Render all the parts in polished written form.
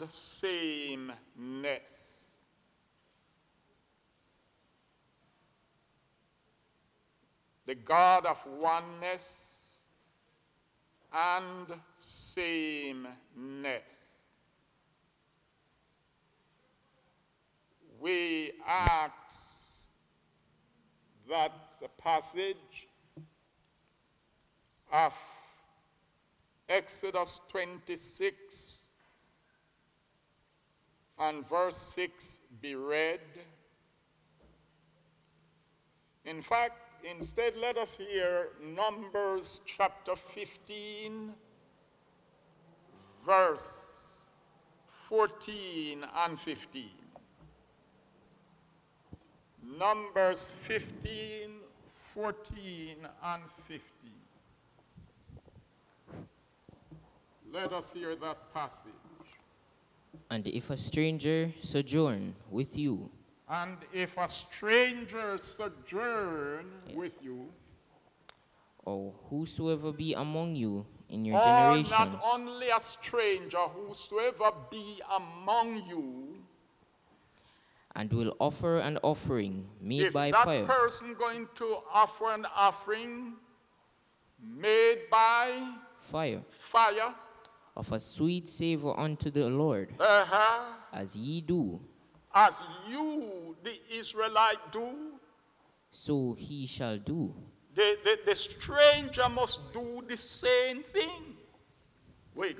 sameness. The God of oneness and sameness. We ask that the passage of Exodus 26 and verse 6 be read. In fact, instead, let us hear Numbers chapter 15, verse 14 and 15. Numbers 15, 14 and 15. Let us hear that passage. And if a stranger sojourn with you, And if a stranger sojourn with you, or whosoever be among you in your or generations, not only a stranger, whosoever be among you, and will offer an offering made if by that fire, person going to offer an offering made by fire, fire, of a sweet savor unto the Lord, as ye do, as you, the Israelite, do, so he shall do. the stranger must do the same thing. Wait.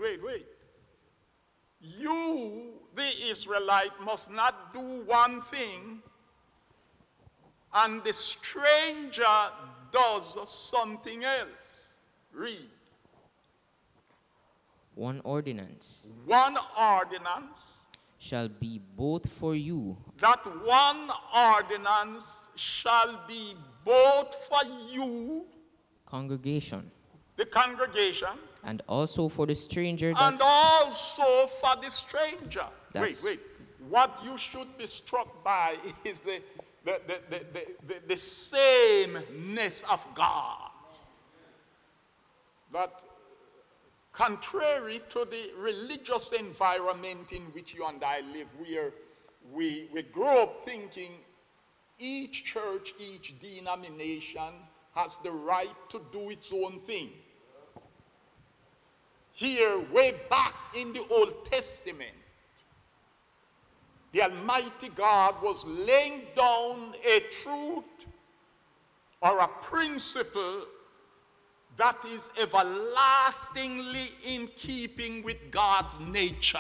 You, the Israelite, must not do one thing, and the stranger does something else. Read. One ordinance One ordinance, shall be both for you that one ordinance shall be both for you, congregation, the congregation, and also for the stranger that and also for the stranger. That's- Wait. What you should be struck by is the sameness of God. That contrary to the religious environment in which you and I live, where we grow up thinking each church, each denomination has the right to do its own thing. Here, way back in the Old Testament, the Almighty God was laying down a truth or a principle that is everlastingly in keeping with God's nature.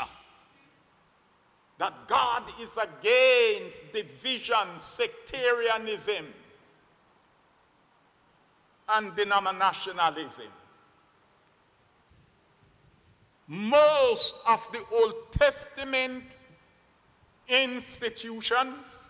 That God is against division, sectarianism, and denominationalism. Most of the Old Testament institutions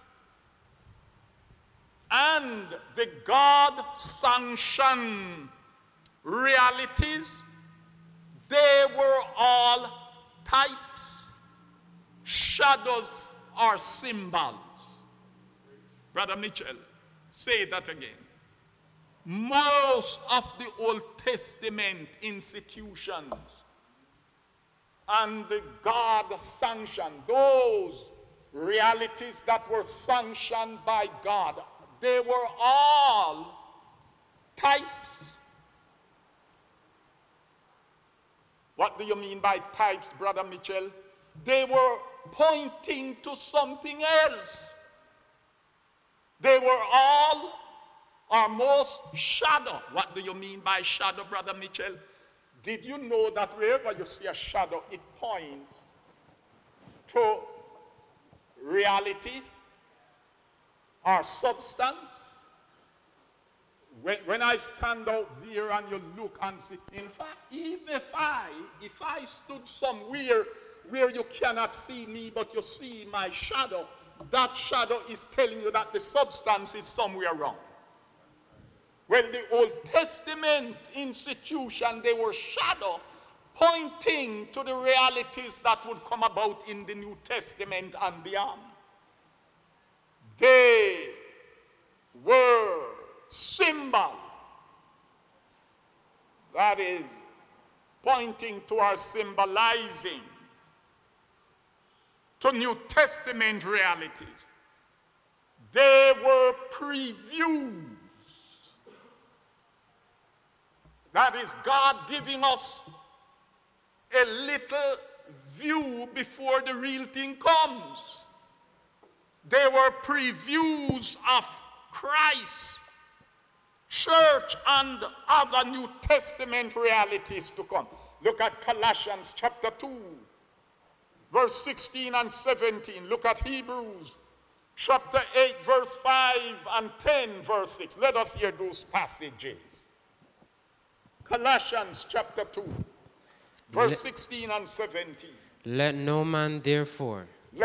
and the God-sanctioned realities, they were all types, shadows, or symbols. Brother Mitchell, say that again. Most of the Old Testament institutions and the God-sanctioned, those realities that were sanctioned by God, they were all types. What do you mean by types, Brother Mitchell? They were pointing to something else. They were all or most shadow. What do you mean by shadow, Brother Mitchell? Did you know that wherever you see a shadow, it points to reality or substance? When I stand out there and you look and see, in fact, even if I stood somewhere where you cannot see me, but you see my shadow, that shadow is telling you that the substance is somewhere wrong. Well, the Old Testament institution, they were shadow pointing to the realities that would come about in the New Testament and beyond. They were symbol, that is, pointing to or symbolizing to New Testament realities. They were previews. That is God giving us a little view before the real thing comes. They were previews of Christ, church, and other New Testament realities to come. Look at Colossians chapter 2, verse 16 and 17. Look at Hebrews chapter 8, verse 5 and 10, verse 6. Let us hear those passages. Colossians chapter 2, verse 16 and 17. Let no man therefore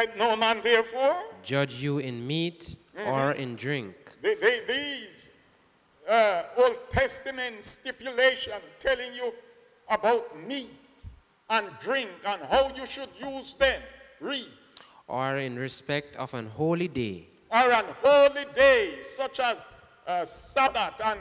judge you in meat or in drink. These Old Testament stipulation telling you about meat and drink and how you should use them. Read. Or in respect of an holy day. Or an holy day such as Sabbath and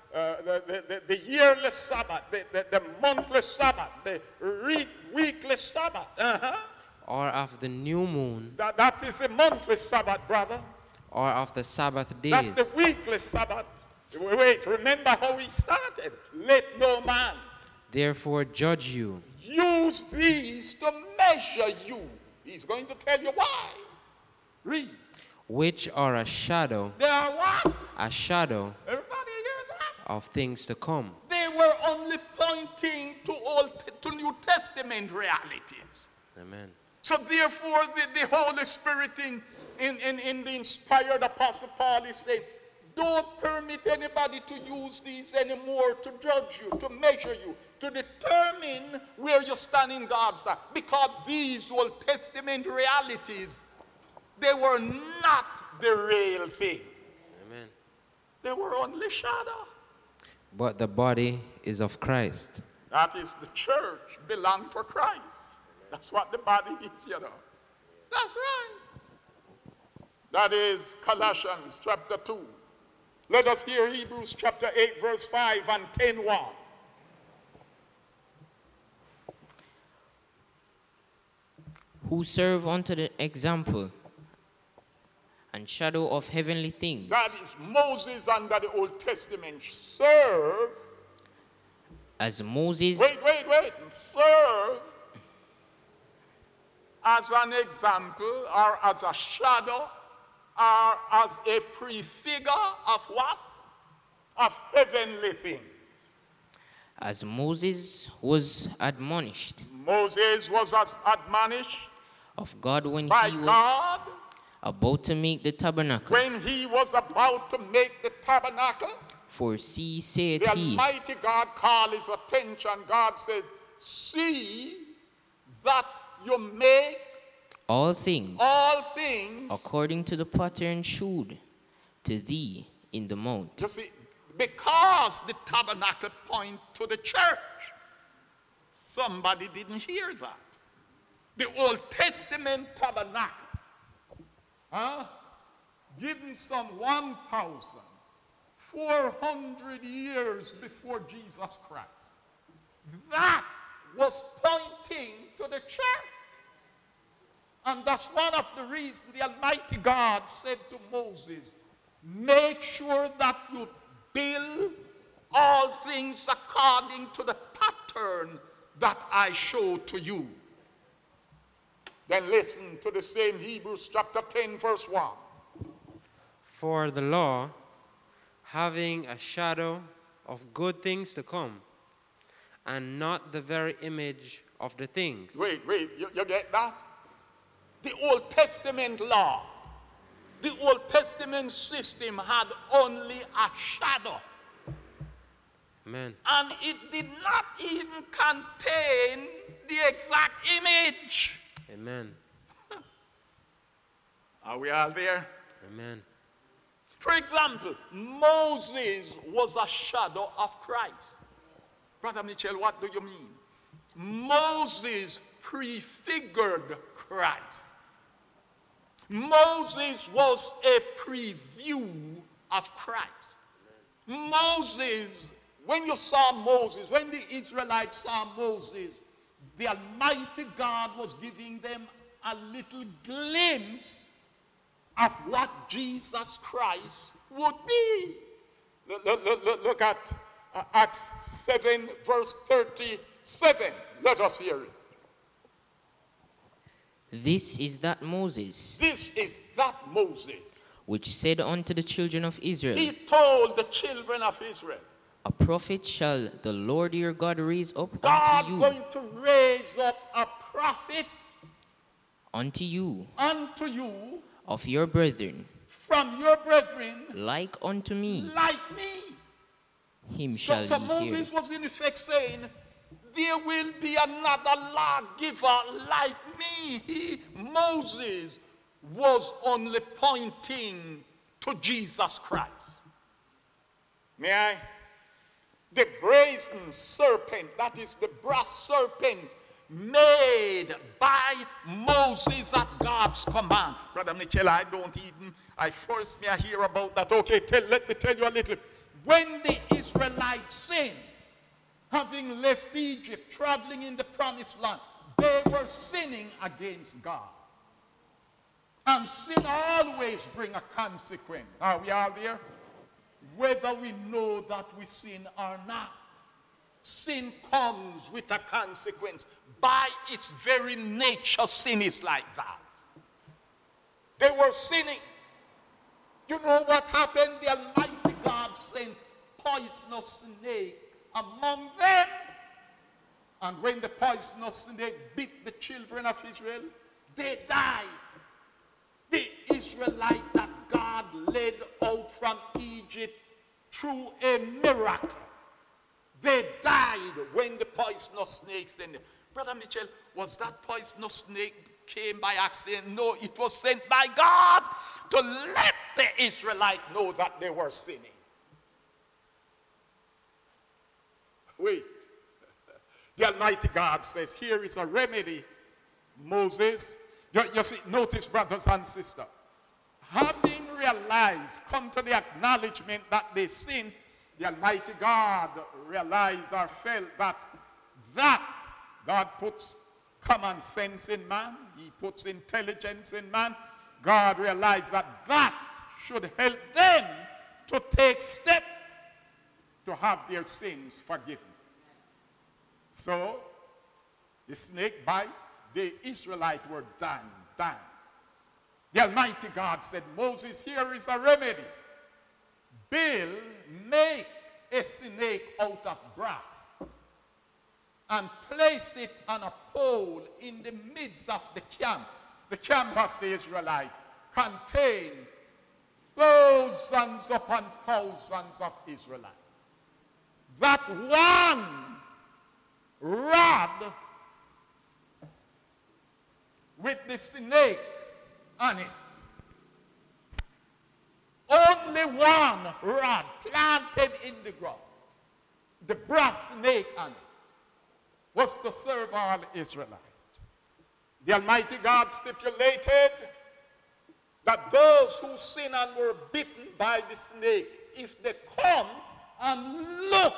the yearly Sabbath, the monthly Sabbath, the weekly Sabbath. Or of the new moon. That is a monthly Sabbath, brother. Or of the Sabbath days. That's the weekly Sabbath. Wait, remember how he started. Let no man therefore judge you. Use these to measure you. He's going to tell you why. Read. Which are a shadow. They are what? A shadow. Everybody hear that? Of things to come. They were only pointing to New Testament realities. Amen. So therefore, the Holy Spirit in the inspired Apostle Paul is saying, don't permit anybody to use these anymore to judge you, to measure you, to determine where you stand in God's eye. Because these Old Testament realities, they were not the real thing. Amen. They were only shadow. But the body is of Christ. That is, the church belongs to Christ. That's what the body is, you know. That's right. That is Colossians chapter 2. Let us hear Hebrews chapter 8, verse 5 and 10:1. Who serve unto the example and shadow of heavenly things. That is Moses under the Old Testament. Serve. As Moses. Wait. Serve as an example or as a shadow or as a prefigure of what? Of heavenly things. As Moses was admonished. Moses was admonished of God when by he was God about to make the tabernacle. When he was about to make the tabernacle. For see, saith the he. Almighty God called his attention. God said, see that you make all things according to the pattern shewed to thee in the mount. You see, because the tabernacle point to the church, somebody didn't hear that. The Old Testament tabernacle, given some 1,400 years before Jesus Christ, that was pointing to the church. And that's one of the reasons the Almighty God said to Moses, make sure that you build all things according to the pattern that I show to you. Then listen to the same Hebrews chapter 10, verse 1. For the law, having a shadow of good things to come, and not the very image of the things. Wait, you get that? The Old Testament law, the Old Testament system had only a shadow. Amen. And it did not even contain the exact image. Amen. Are we all there? Amen. For example, Moses was a shadow of Christ. Brother Mitchell, what do you mean? Moses prefigured Christ. Moses was a preview of Christ. Moses, when you saw Moses, when the Israelites saw Moses, the Almighty God was giving them a little glimpse of what Jesus Christ would be. Look at Acts 7, verse 37. Let us hear it. This is that Moses, This is that Moses. which said unto the children of Israel, He told the children of Israel, a prophet shall the Lord your God raise up God unto you, going to raise up a prophet unto you unto you of your brethren, from your brethren like unto me. like me. Him shall So ye hear. Moses was in effect saying, there will be another lawgiver like me. Moses was only pointing to Jesus Christ. May I? The brazen serpent, that is the brass serpent, made by Moses at God's command. Brother Mitchell, I first may hear about that. Okay, let me tell you a little. When the Israelites sinned, having left Egypt, traveling in the promised land, they were sinning against God. And sin always brings a consequence. Are we all there? Whether we know that we sin or not, sin comes with a consequence. By its very nature, sin is like that. They were sinning. You know what happened? The Almighty God sent poisonous snake among them. And when the poisonous snake bit the children of Israel, they died. The Israelite that God led out from Egypt through a miracle, they died when the poisonous snake sent them. Brother Mitchell, was that poisonous snake came by accident? No, it was sent by God to let the Israelite know that they were sinning. Wait. The Almighty God says, here is a remedy, Moses. You see, notice, brothers and sisters, having realized, come to the acknowledgement that they sinned, the Almighty God realized or felt that God puts common sense in man, he puts intelligence in man. God realized that should help them to take steps to have their sins forgiven. So, the snake bite, the Israelites were done. The Almighty God said, Moses, here is a remedy. Make a snake out of brass and place it on a pole in the midst of the camp. The camp of the Israelites contained thousands upon thousands of Israelites. That one rod with the snake on it. Only one rod planted in the ground. The brass snake on it was to serve all Israelites. The Almighty God stipulated that those who sin and were bitten by the snake, if they come and look,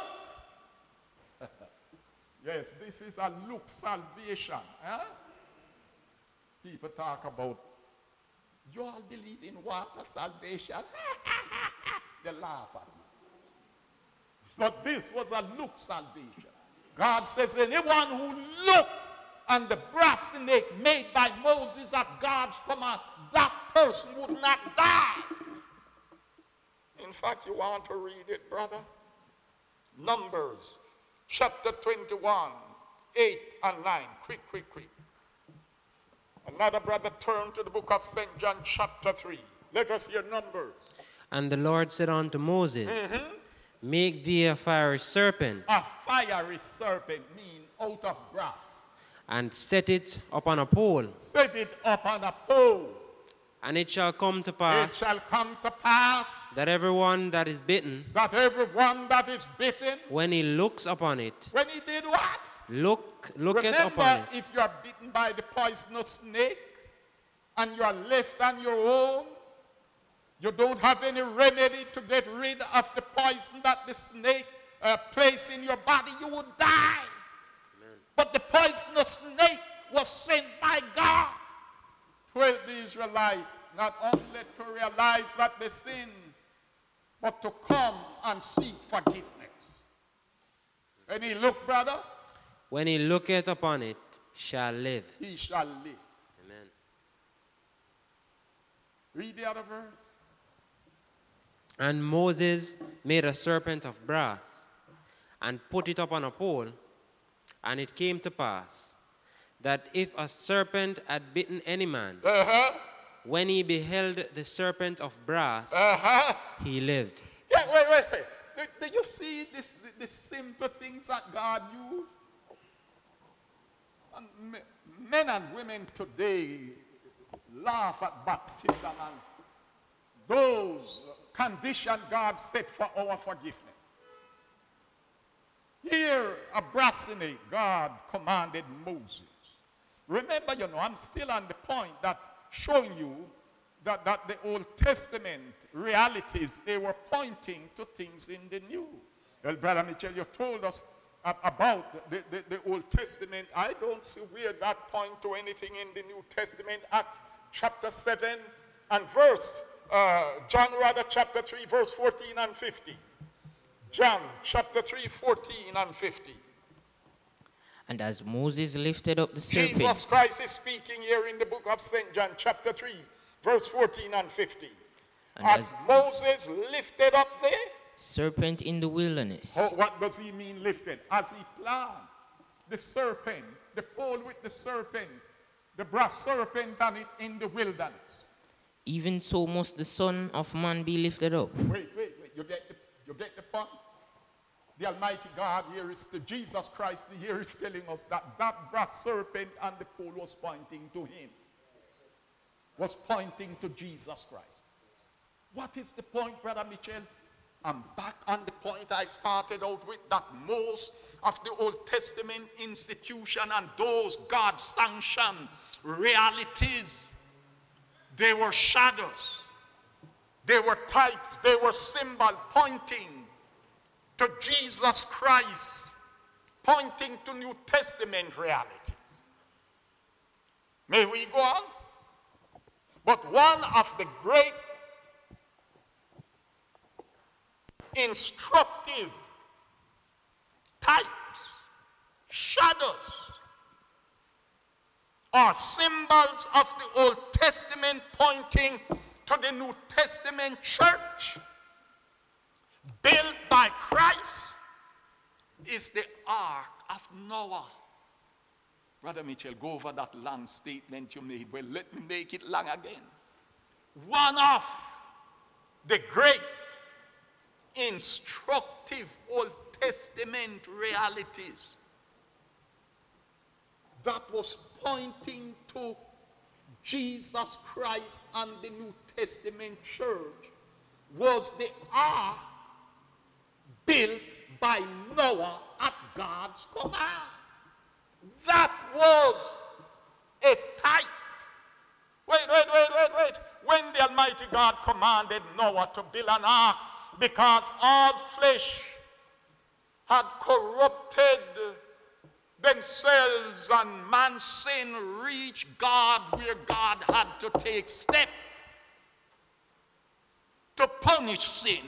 yes, this is a look salvation. Huh? People talk about, you all believe in water salvation? They laugh at me. But this was a look salvation. God says, anyone who looked on the brass snake made by Moses at God's command, that person would not die. In fact, you want to read it, brother? Numbers, chapter 21, 8 and 9. Quick. Another brother turned to the book of St. John, chapter 3. Let us hear Numbers. And the Lord said unto Moses, make thee a fiery serpent. A fiery serpent means out of brass. And set it upon a pole. Set it upon a pole. And it shall come to pass. It shall come to pass. That everyone that is bitten. That everyone that is bitten. When he looks upon it. When he did what? Looketh upon it. Remember, if you are bitten by the poisonous snake and you are left on your own, you don't have any remedy to get rid of the poison that the snake placed in your body, you would die. Amen. But the poisonous snake was sent by God to help the Israelites not only to realize that they sin, but to come and seek forgiveness. And he look, brother, when he looketh upon it, shall live. He shall live. Amen. Read the other verse. And Moses made a serpent of brass, and put it up on a pole, and it came to pass, that if a serpent had bitten any man, when he beheld the serpent of brass, he lived. Yeah, wait. Do you see the simple things that God used? And men and women today laugh at baptism and those conditions God set for our forgiveness. Here, a brassiny, God commanded Moses. Remember, I'm still on the point that showing you that the Old Testament realities, they were pointing to things in the New. Well, Brother Mitchell, you told us about the Old Testament. I don't see where that point to anything in the New Testament. Acts chapter 7 and John chapter 3, verse 14 and 50. John chapter 3, 14 and 50. And as Moses lifted up the serpent. Jesus Christ is speaking here in the book of St. John chapter 3, verse 14 and 50. And as Moses lifted up the serpent in the wilderness. Oh, what does he mean lifted? As he planted the serpent, the pole with the serpent, the brass serpent on it in the wilderness. Even so must the Son of Man be lifted up. Wait. You get the point? The Almighty God here is to Jesus Christ. Here is telling us that brass serpent and the pole was pointing to him. Was pointing to Jesus Christ. What is the point, Brother Mitchell? I'm back on the point I started out with, that most of the Old Testament institution and those God-sanctioned realities, they were shadows, they were types, they were symbols pointing to Jesus Christ, pointing to New Testament realities. May we go on? But one of the great instructive types, shadows, are symbols of the Old Testament pointing to the New Testament church built by Christ is the Ark of Noah. Brother Mitchell, go over that long statement you made. Well, let me make it long again. One of the great instructive Old Testament realities that was pointing to Jesus Christ and the New Testament church was the ark built by Noah at God's command. That was a type. Wait. When the Almighty God commanded Noah to build an ark, because all flesh had corrupted themselves and man's sin reached God, where God had to take steps to punish sin.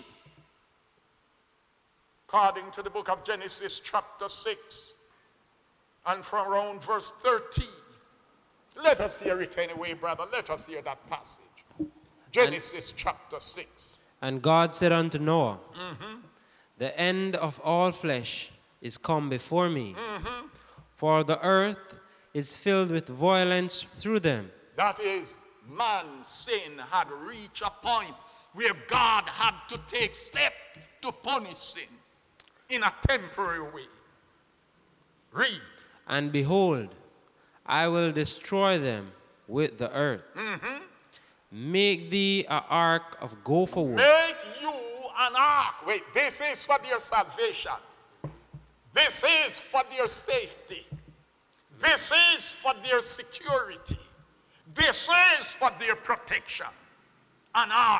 According to the book of Genesis chapter 6 and from around verse 13. Let us hear it anyway, brother. Let us hear that passage. Genesis chapter 6. And God said unto Noah, the end of all flesh is come before me, for the earth is filled with violence through them. That is, man's sin had reached a point where God had to take steps to punish sin in a temporary way. Read. And behold, I will destroy them with the earth. Make thee an ark of gopher wood. Make you an ark. Wait, this is for their salvation. This is for their safety. This is for their security. This is for their protection. An ark.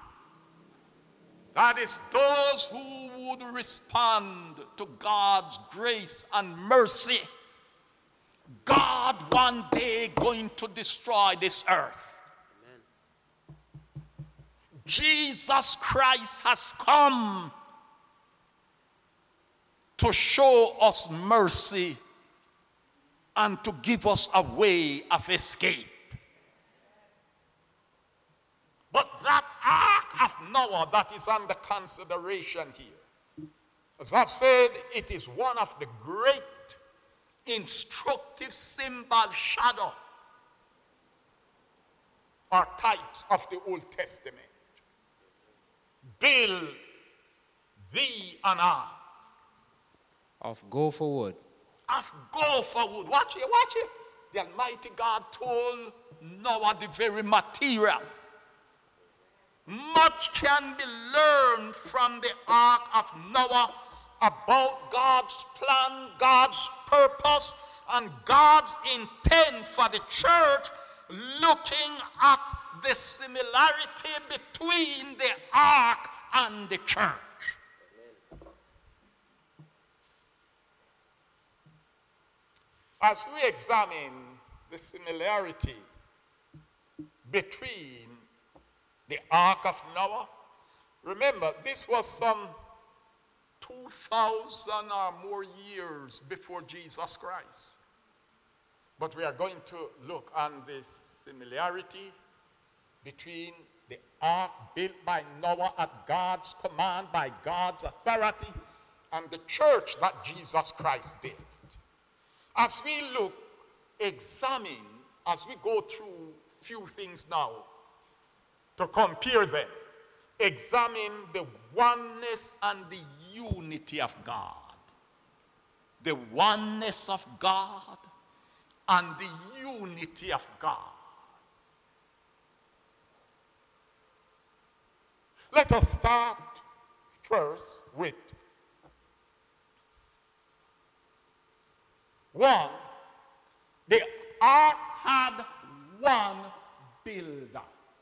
That is those who would respond to God's grace and mercy God one day going to destroy this earth. Jesus Christ has come to show us mercy and to give us a way of escape. But that ark of Noah that is under consideration here, as I've said, it is one of the great instructive symbol, shadow, or types of the Old Testament. Build thee an ark. Of gopher wood. Of gopher wood. Watch it, watch it. The Almighty God told Noah the very material. Much can be learned from the ark of Noah about God's plan, God's purpose, and God's intent for the church, looking at the similarity between the ark and the church. As we examine the similarity between the ark of Noah, remember this was some 2,000 or more years before Jesus Christ. But we are going to look on the similarity between the ark built by Noah at God's command, by God's authority, and the church that Jesus Christ built. As we look, examine, as we go through few things now to compare them, examine the oneness and the unity of God. The oneness of God and the unity of God. Let us start first with one. The ark had one builder.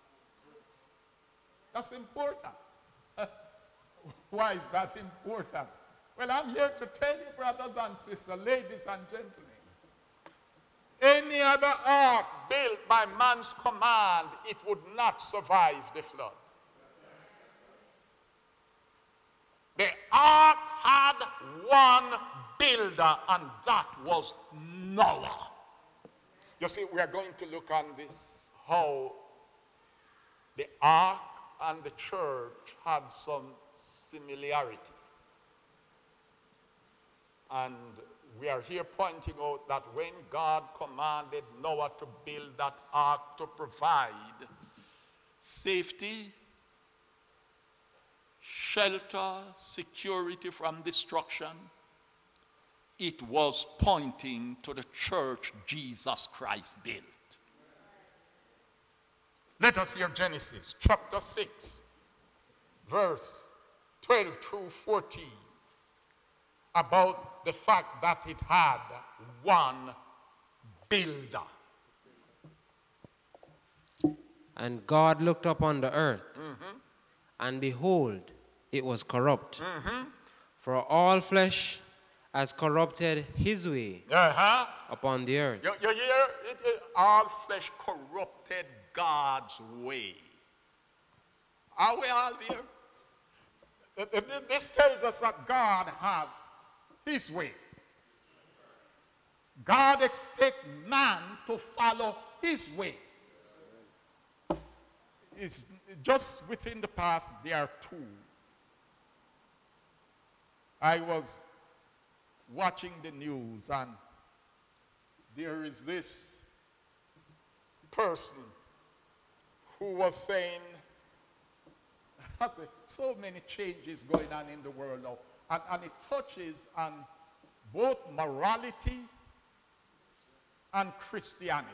That's important. Why is that important? Well, I'm here to tell you, brothers and sisters, ladies and gentlemen, any other ark built by man's command, it would not survive the flood. The ark had one builder, and that was Noah. You see, we are going to look on this, how the ark and the church had some similarity. And we are here pointing out that when God commanded Noah to build that ark to provide safety, shelter, security from destruction, it was pointing to the church Jesus Christ built. Let us hear Genesis chapter 6, verse 12 through 14, about the fact that it had one builder. And God looked upon the earth, and behold, it was corrupt. For all flesh has corrupted his way upon the earth. You hear? All flesh corrupted God's way. Are we all there? This tells us that God has his way. God expects man to follow his way. It's just within the past, there are two. I was watching the news, and there is this person who was saying, so many changes going on in the world now, and it touches on both morality and Christianity.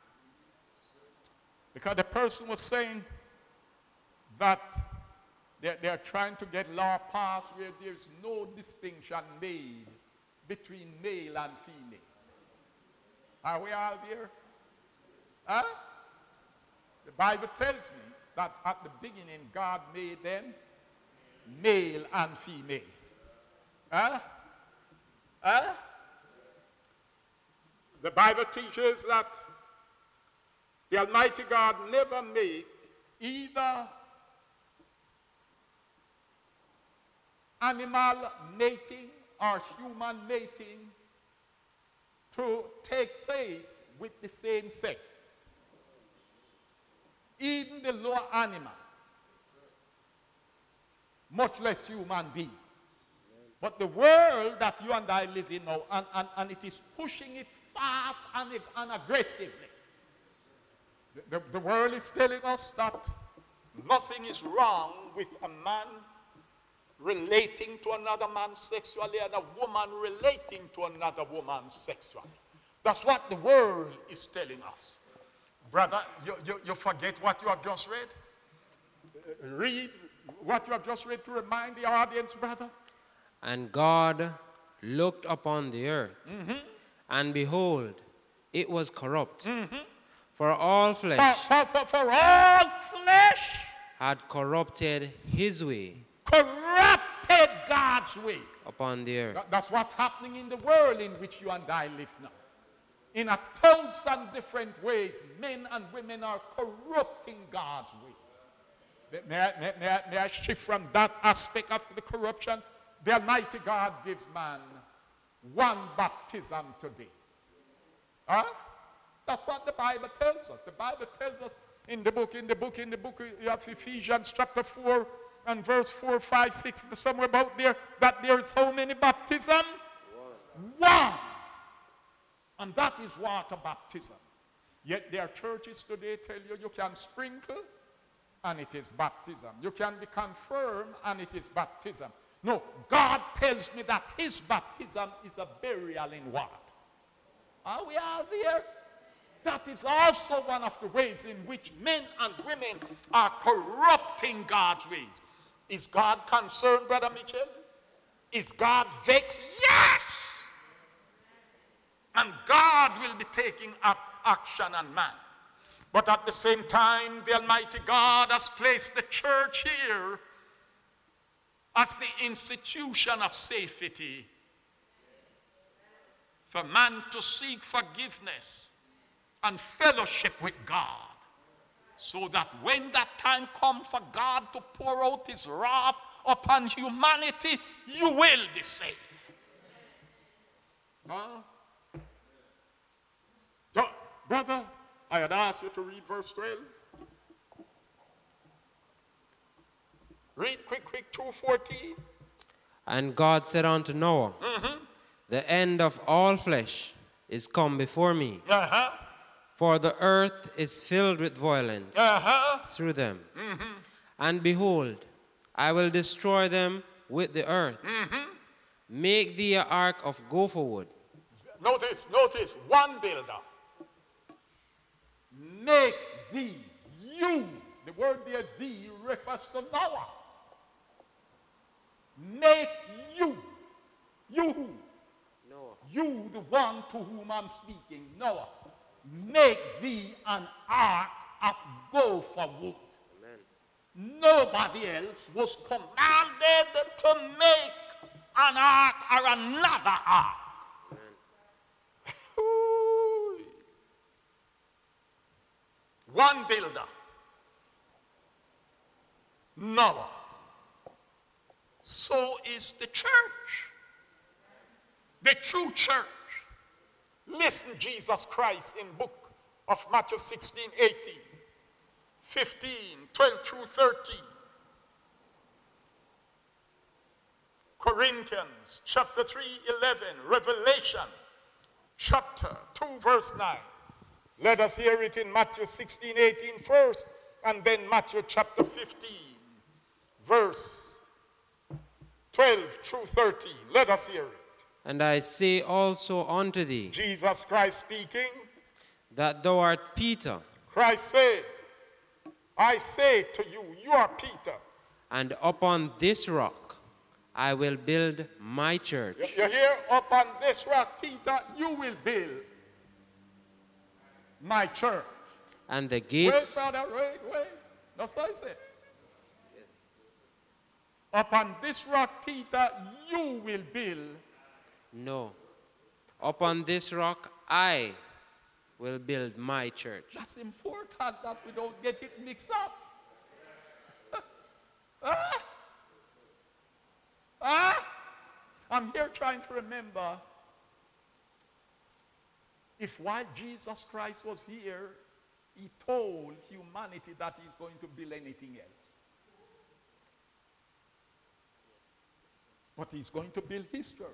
Because the person was saying that they're trying to get law passed where there's no distinction made between male and female. Are we all there? Huh? The Bible tells me that at the beginning God made them male and female. Huh? Huh? The Bible teaches that the Almighty God never made either animal mating or human mating to take place with the same sex. Even the lower animal, much less human being. But the world that you and I live in now, and it is pushing it fast and aggressively. The world is telling us that nothing is wrong with a man relating to another man sexually and a woman relating to another woman sexually. That's what the world is telling us. Brother, you forget what you have just read? Read what you have just read to remind the audience, brother. And God looked upon the earth, and behold, it was corrupt. For all flesh, for all flesh had corrupted his way corrupted God's way upon the earth. That's what's happening in the world in which you and I live now. In 1,000 different ways, men and women are corrupting God's ways. May I shift from that aspect of the corruption? The Almighty God gives man one baptism today. Huh? That's what the Bible tells us. The Bible tells us in the book of Ephesians chapter 4 and verse 4, 5, 6, somewhere about there, that there is how many baptism? One. And that is water baptism. Yet there are churches today tell you you can sprinkle and it is baptism. You can be confirmed and it is baptism. No, God tells me that his baptism is a burial in water. Are we all there? That is also one of the ways in which men and women are corrupting God's ways. Is God concerned, Brother Mitchell? Is God vexed? Yes! And God will be taking up action on man. But at the same time, the Almighty God has placed the church here as the institution of safety for man to seek forgiveness and fellowship with God, so that when that time comes for God to pour out his wrath upon humanity, you will be safe. Huh? So, brother, I had asked you to read verse 12. Read quick, 2:14. And God said unto Noah, the end of all flesh is come before me. For the earth is filled with violence through them. And behold, I will destroy them with the earth. Make thee an ark of gopher wood. Notice, one builder. Make thee, you. The word there, thee, refers to Noah. Make you. You who? Noah. You, the one to whom I'm speaking, Noah. Make thee an ark of gopher wood. Amen. Nobody else was commanded to make an ark or another ark. One builder, Noah. So is the church, the true church. Listen, Jesus Christ in book of Matthew 16, 18, 15, 12 through 13. Corinthians chapter 3, 11, Revelation chapter 2, verse 9. Let us hear it in Matthew 16, 18 first, and then Matthew chapter 15, verse 12 through 13. Let us hear it. And I say also unto thee, Jesus Christ speaking, that thou art Peter. Christ said, I say to you, you are Peter. And upon this rock I will build my church. You hear? Upon this rock, Peter, you will build my church. And the gates... Wait, brother, wait. That's what I said. Yes. Upon this rock, Peter, you will build. No. Upon this rock I will build my church. That's important that we don't get it mixed up. I'm here trying to remember if while Jesus Christ was here, he told humanity that he's going to build anything else. But he's going to build his church.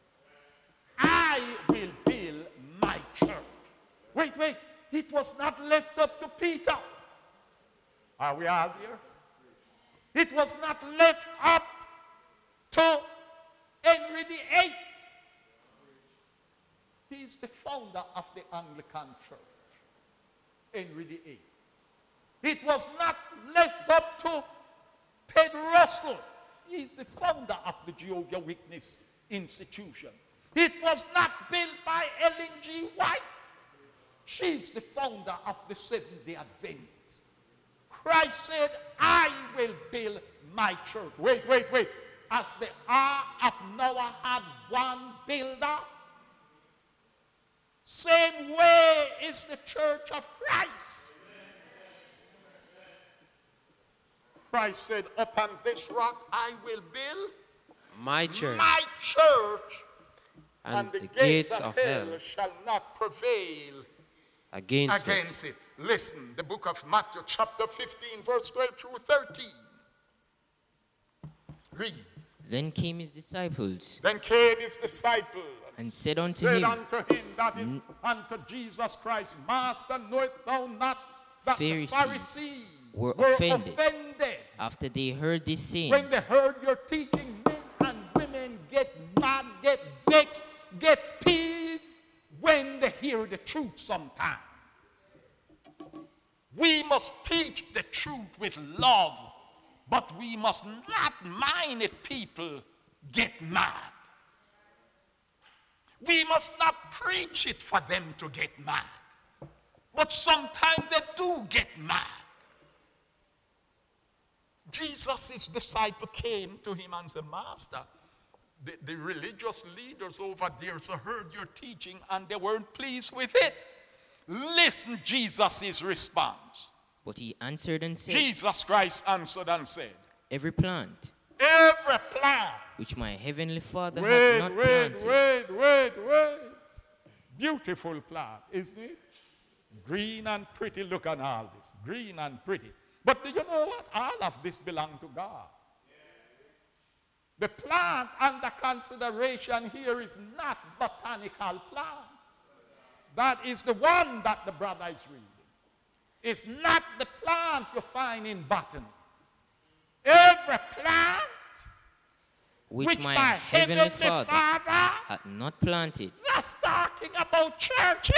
I will build my church. Wait. It was not left up to Peter. Are we all here? It was not left up to Henry VIII. He is the founder of the Anglican Church. Henry VIII. It was not left up to Ted Russell. He is the founder of the Jehovah's Witness institution. It was not built by Ellen G. White. She's the founder of the Seventh-day Adventists. Christ said, I will build my church. Wait. As the Ark of Noah had one builder, same way is the church of Christ. Christ said, upon this rock I will build my church. My church. And the gates of hell shall not prevail against it. Listen, the book of Matthew chapter 15 verse 12 through 13. Read. Then came his disciples And said unto him, that is unto Jesus Christ, Master, knowest thou not that the Pharisees were offended after they heard this saying? When they heard your teaching, men and women get mad, get vexed, get peeved when they hear the truth sometimes. We must teach the truth with love, but we must not mind if people get mad. We must not preach it for them to get mad. But sometimes they do get mad. Jesus' disciple came to him and said, Master, the religious leaders over there heard your teaching and they weren't pleased with it. Listen, Jesus' response. But he answered and said, Jesus Christ answered and said, Every plant which my heavenly Father hath not planted. Wait. Beautiful plant, isn't it? Green and pretty. Look at all this. Green and pretty. But do you know what? All of this belongs to God. The plant under consideration here is not botanical plant. That is the one that the brother is reading. It's not the plant you find in botany. Every plant which my heavenly Father hath not planted. That's talking about churches.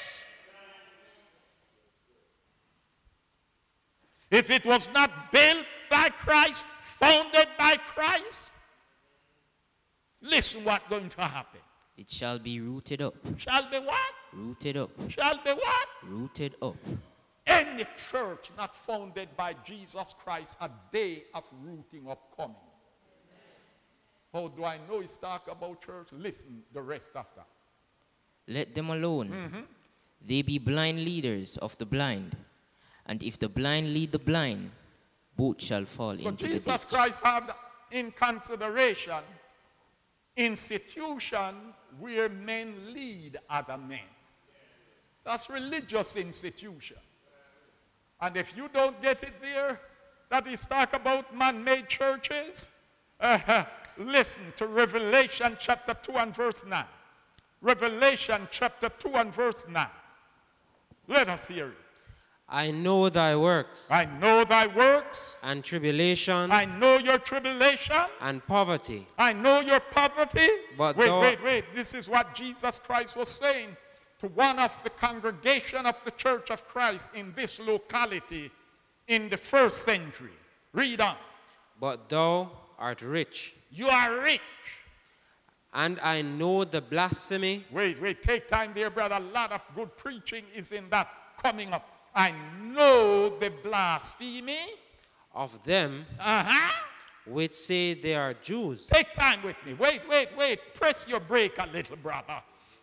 If it was not built by Christ, founded by Christ, listen what's going to happen. It shall be rooted up. Shall be what? Rooted up. Shall be what? Rooted up. Any church not founded by Jesus Christ, a day of rooting up coming. How do I know it's talk about church? Listen, the rest after. Let them alone. They be blind leaders of the blind. And if the blind lead the blind, both shall fall into the ditch. So Jesus Christ had in consideration institution where men lead other men. That's religious institution. And if you don't get it there, that is talk about man-made churches. Listen to Revelation chapter 2 and verse 9. Revelation chapter 2 and verse 9. Let us hear it. I know thy works. I know thy works. And tribulation. I know your tribulation. And poverty. I know your poverty. But wait. This is what Jesus Christ was saying to one of the congregation of the Church of Christ in this locality in the first century. Read on. But thou art rich. You are rich. And I know the blasphemy. Wait. Take time there, brother. A lot of good preaching is in that coming up. I know the blasphemy of them which say they are Jews. Take time with me. Wait. Press your brake a little, brother.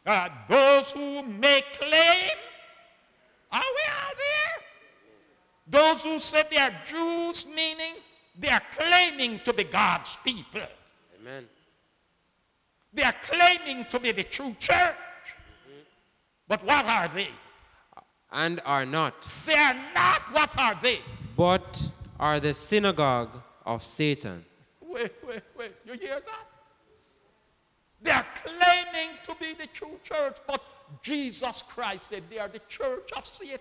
Those who make claim, are we all there? Those who say they are Jews, meaning they are claiming to be God's people. Amen. They are claiming to be the true church. But what are they? And are not, They are not. What are they? but are the synagogue of Satan. Wait. You hear that? They are claiming to be the true church, but Jesus Christ said they are the church of Satan.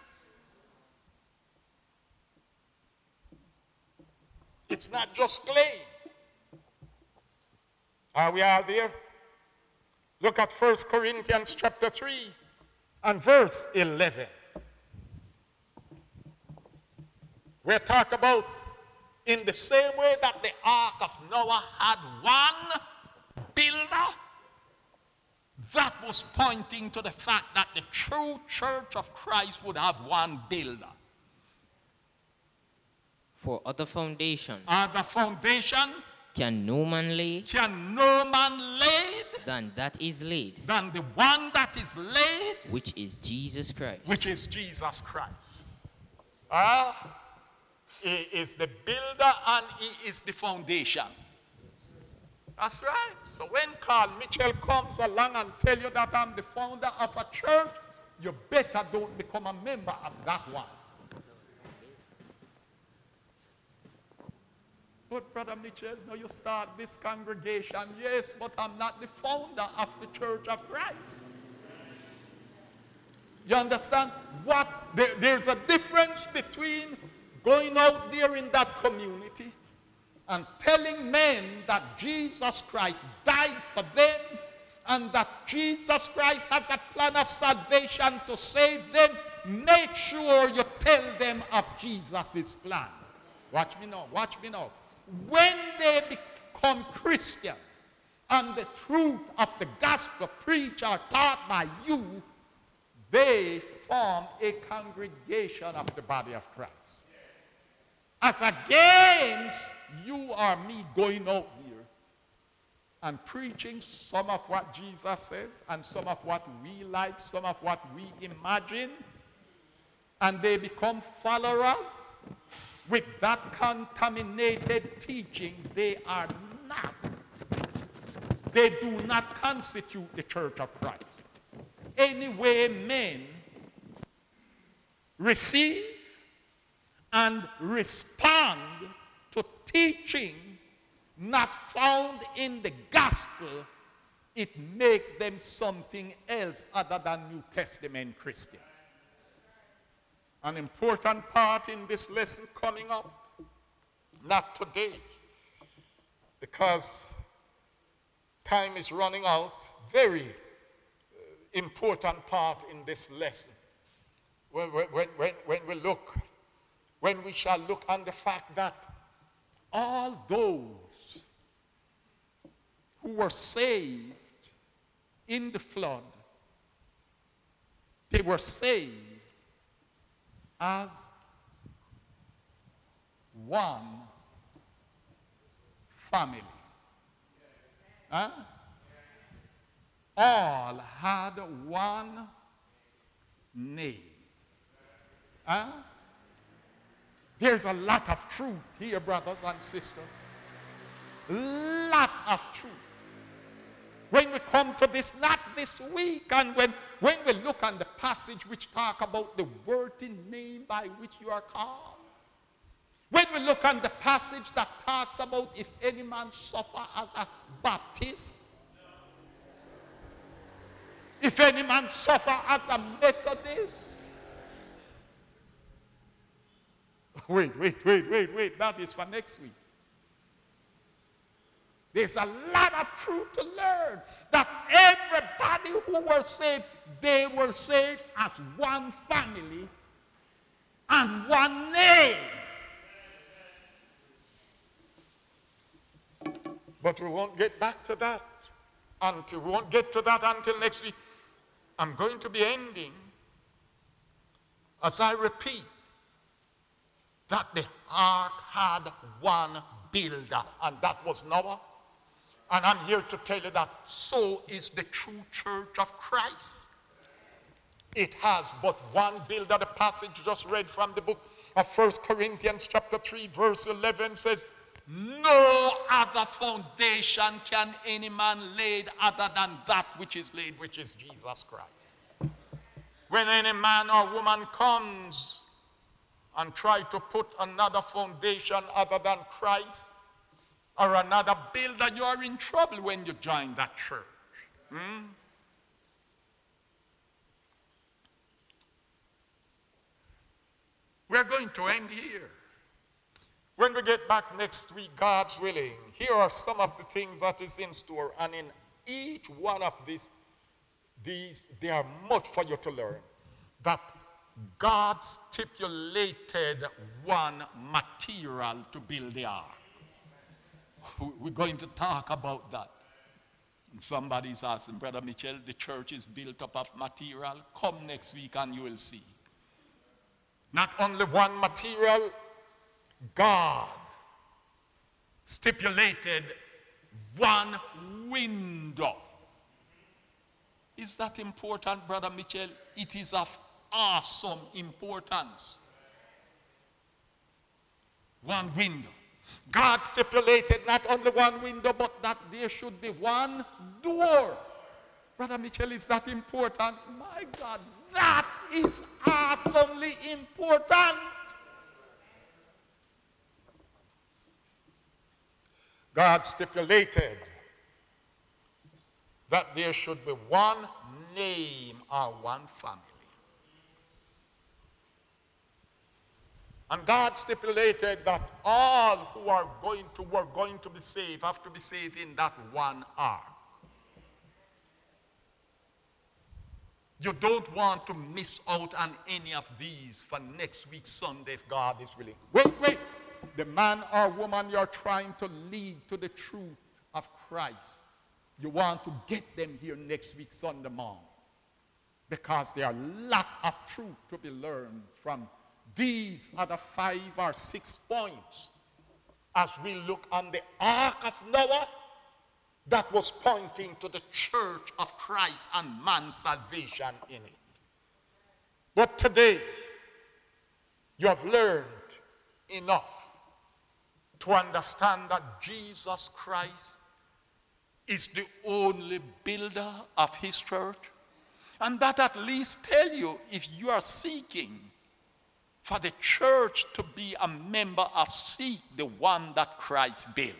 It's not just claim. Are we all there? Look at 1 Corinthians chapter 3 and verse 11. We're talking about in the same way that the ark of Noah had one builder, that was pointing to the fact that the true church of Christ would have one builder. For other foundation Other foundation can no man lay can no man lay than that is laid, than the one that is laid, which is Jesus Christ. which is Jesus Christ. He is the builder and he is the foundation. That's right. So when Carl Mitchell comes along and tell you that I'm the founder of a church, you better don't become a member of that one. But Brother Mitchell, now you start this congregation. Yes, but I'm not the founder of the Church of Christ. You understand? There's a difference between going out there in that community and telling men that Jesus Christ died for them and that Jesus Christ has a plan of salvation to save them. Make sure you tell them of Jesus' plan. Watch me now. When they become Christian and the truth of the gospel preached or taught by you, they form a congregation of the body of Christ. As against you or me going out there and preaching some of what Jesus says and some of what we like, some of what we imagine, and they become followers with that contaminated teaching. They are not. They do not constitute the church of Christ. Anyway, men receive and respond to teaching not found in the gospel, it makes them something else other than New Testament Christian. An important part in this lesson coming up, not today, because time is running out, very important part in this lesson. When we shall look on the fact that all those who were saved in the flood, they were saved as one family. Huh? All had one name. Huh? There's a lot of truth here, brothers and sisters. Lot of truth. When we come to this, not this week, and when we look on the passage which talk about the worthy name by which you are called, when we look on the passage that talks about if any man suffer as a Baptist, if any man suffer as a Methodist, wait, that is for next week. There's a lot of truth to learn, that everybody who was saved, they were saved as one family and one name. But we won't get back to that until next week. I'm going to be ending, as I repeat, that the ark had one builder, and that was Noah. And I'm here to tell you that so is the true church of Christ. It has but one builder. The passage just read from the book of 1 Corinthians chapter 3 verse 11 says, no other foundation can any man lay other than that which is laid, which is Jesus Christ. When any man or woman comes and try to put another foundation other than Christ or another builder, you are in trouble when you join that church. We're going to end here. When we get back next week, God's willing, here are some of the things that is in store. And in each one of these, there are much for you to learn. That God stipulated one material to build the ark. We're going to talk about that. And somebody's asking, Brother Mitchell, the church is built up of material. Come next week and you will see. Not only one material, God stipulated one window. Is that important, Brother Mitchell? It is of awesome importance. One window. God stipulated not only one window, but that there should be one door. Brother Mitchell, is that important? My God, that is awesomely important. God stipulated that there should be one name or one family. And God stipulated that all who are going to be saved have to be saved in that one ark. You don't want to miss out on any of these for next week Sunday if God is willing. Wait. The man or woman you're trying to lead to the truth of Christ, you want to get them here next week Sunday morning. Because there are a lot of truth to be learned from these other 5 or 6 points as we look on the ark of Noah that was pointing to the church of Christ and man's salvation in it. But today, you have learned enough to understand that Jesus Christ is the only builder of his church. And that at least tell you, if you are seeking for the church to be a member of, seek the one that Christ built.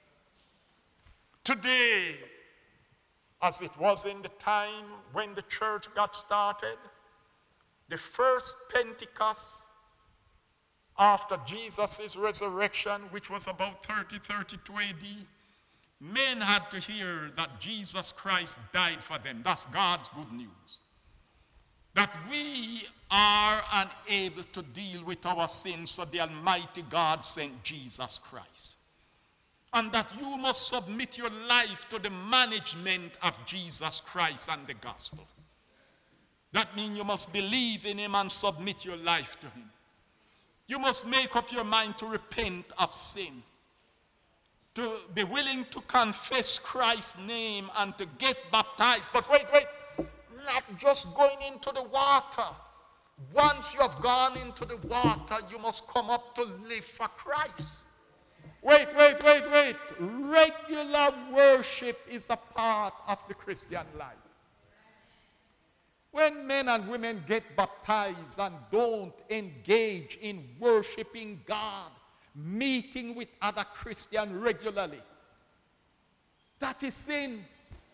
Today, as it was in the time when the church got started, the first Pentecost after Jesus' resurrection, which was about 32 AD, men had to hear that Jesus Christ died for them. That's God's good news. That we are unable to deal with our sins, so the Almighty God sent Jesus Christ. And that you must submit your life to the management of Jesus Christ and the gospel. That means you must believe in him and submit your life to him. You must make up your mind to repent of sin, to be willing to confess Christ's name and to get baptized. But wait, not just going into the water. Once you have gone into the water, you must come up to live for Christ. Wait. Regular worship is a part of the Christian life. When men and women get baptized and don't engage in worshiping God, meeting with other Christians regularly, that is sin.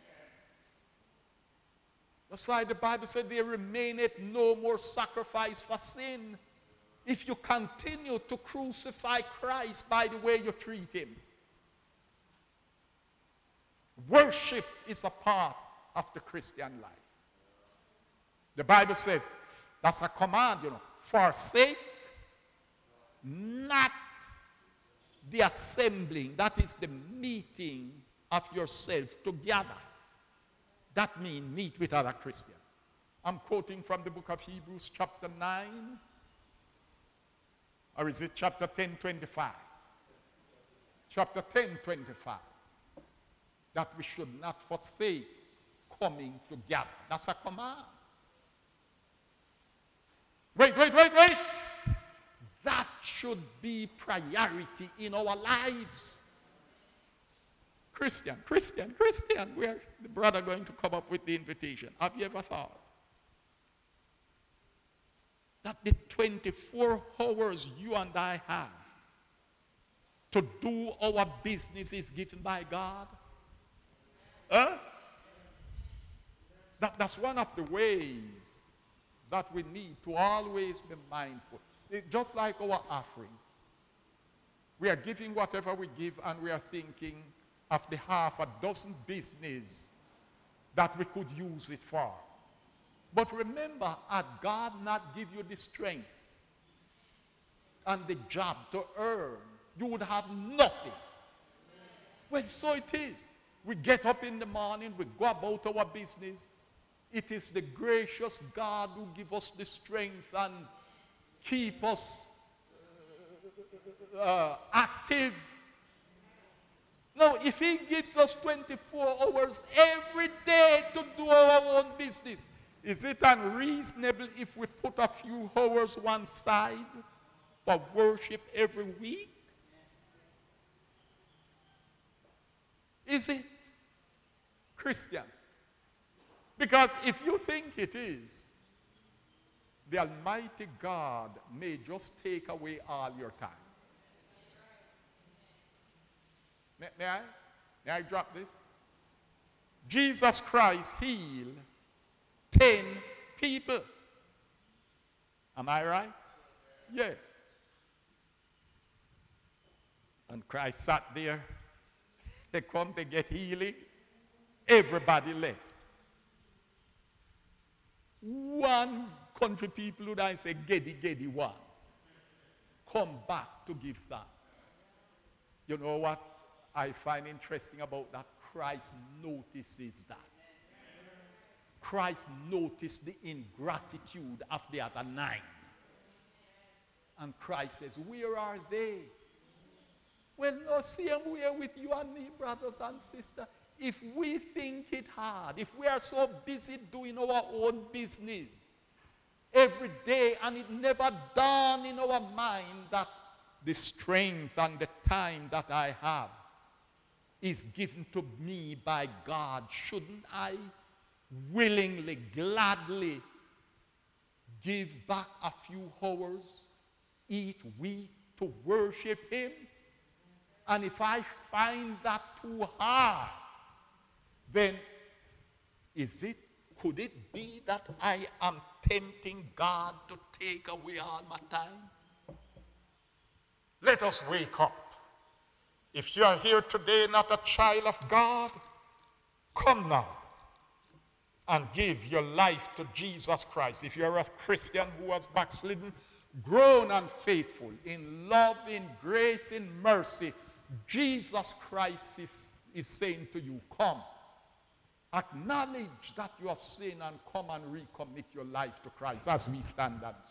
That's why the Bible said there remaineth no more sacrifice for sin if you continue to crucify Christ by the way you treat him. Worship is a part of the Christian life. The Bible says, that's a command, forsake not the assembling, that is the meeting of yourself together. That means meet with other Christians. I'm quoting from the book of Hebrews chapter 9, or is it chapter 10:25? Chapter 10:25. that we should not forsake coming together. That's a command. Wait. That should be priority in our lives. Christian, where the brother going to come up with the invitation? Have you ever thought that the 24 hours you and I have to do our business is given by God? Huh? That's one of the ways that we need to always be mindful. It's just like our offering. We are giving whatever we give, and we are thinking of the half a dozen business that we could use it for. But remember, had God not give you the strength and the job to earn, you would have nothing. Well, so it is. We get up in the morning, we go about our business. It is the gracious God who gives us the strength and keep us active. Now, if he gives us 24 hours every day to do our own business, is it unreasonable if we put a few hours one side for worship every week? Is it, Christian? Because if you think it is, the Almighty God may just take away all your time. May I drop this? Jesus Christ healed 10 people. Am I right? Yes. And Christ sat there. They come to get healing. Everybody left. One country people would I say, Gedi one. Come back to give that. You know what I find interesting about that? Christ notices that. Christ noticed the ingratitude of the other 9. And Christ says, where are they? Well, no, see them here with you and me, brothers and sisters. If we think it hard, if we are so busy doing our own business every day, and it never dawned in our mind that the strength and the time that I have is given to me by God, shouldn't I willingly, gladly give back a few hours each week to worship him? And if I find that too hard, then could it be that I am tempting God to take away all my time? Let us wake up. If you are here today not a child of God, come now and give your life to Jesus Christ. If you're a Christian who has backslidden, grown and faithful in love, in grace, in mercy, Jesus Christ is saying to you, come. Acknowledge that you have sinned and come and recommit your life to Christ as we stand and